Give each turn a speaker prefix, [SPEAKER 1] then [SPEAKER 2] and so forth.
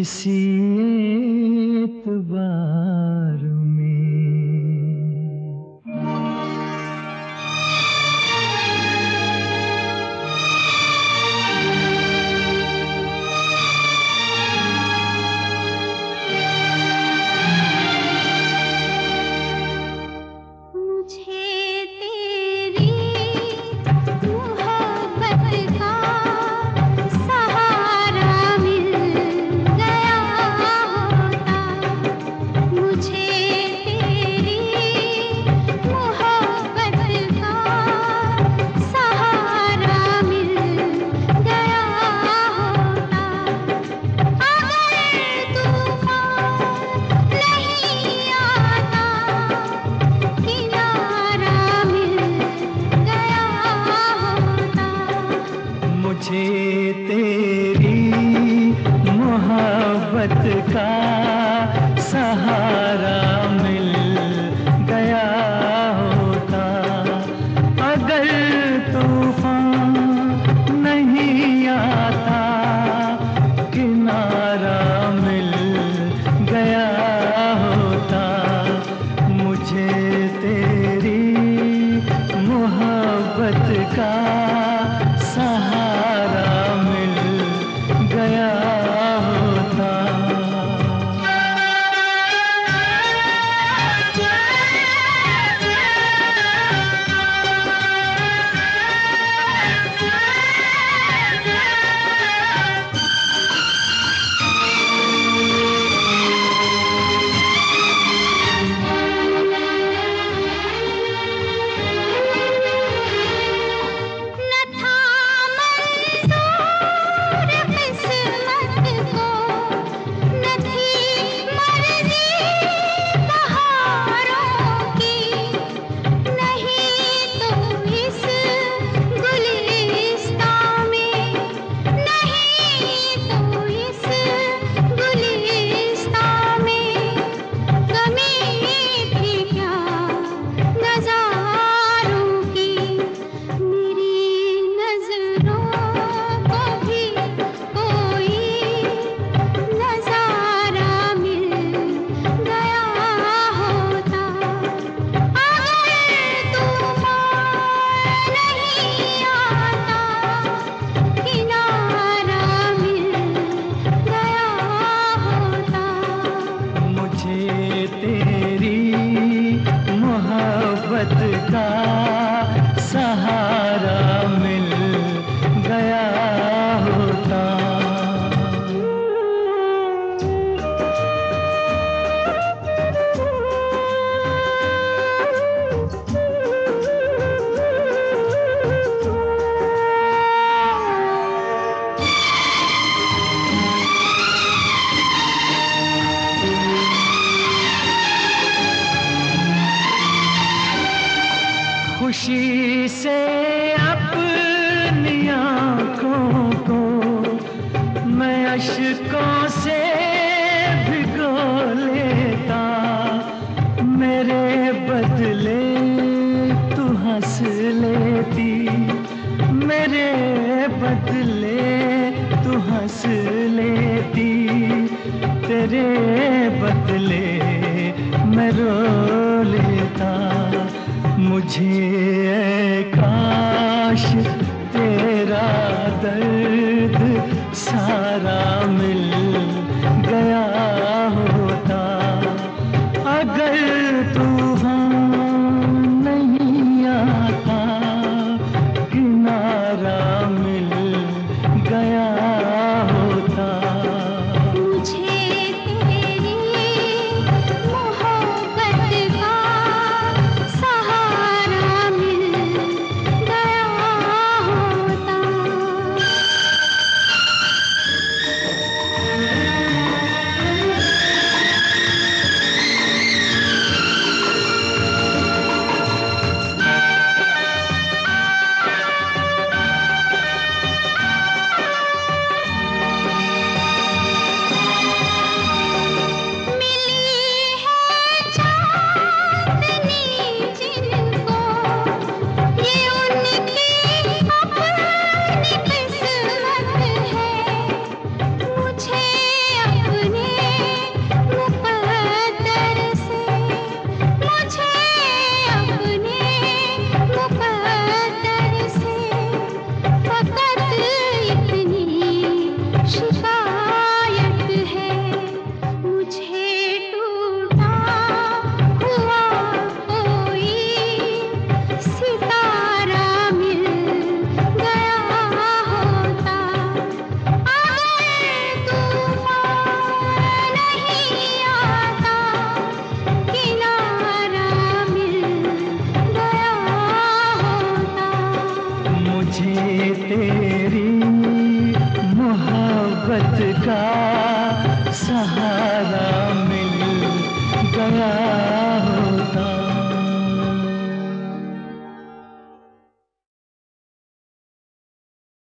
[SPEAKER 1] इसी एतबार में। मुझे तेरी मोहब्बत का सहारा मिल गया होता, अगर तूफान नहीं आता किनारा मिल गया होता। मुझे तेरी मोहब्बत का सहारा मिल गया होता। का सहारा मिल गया होता। खुशी से अपनी आँखों को मैं अश्कों से भिगो लेता, मेरे बदले तू हंस लेती, मेरे बदले तू हंस लेती, तेरे बदले मैं रो लेता। मुझे काश तेरा दर्द सारा मिल गया होता, अगर तूफान नहीं आता किनारा मिल गया होता। मुझे तेरी मोहब्बत का सहारा मिल गया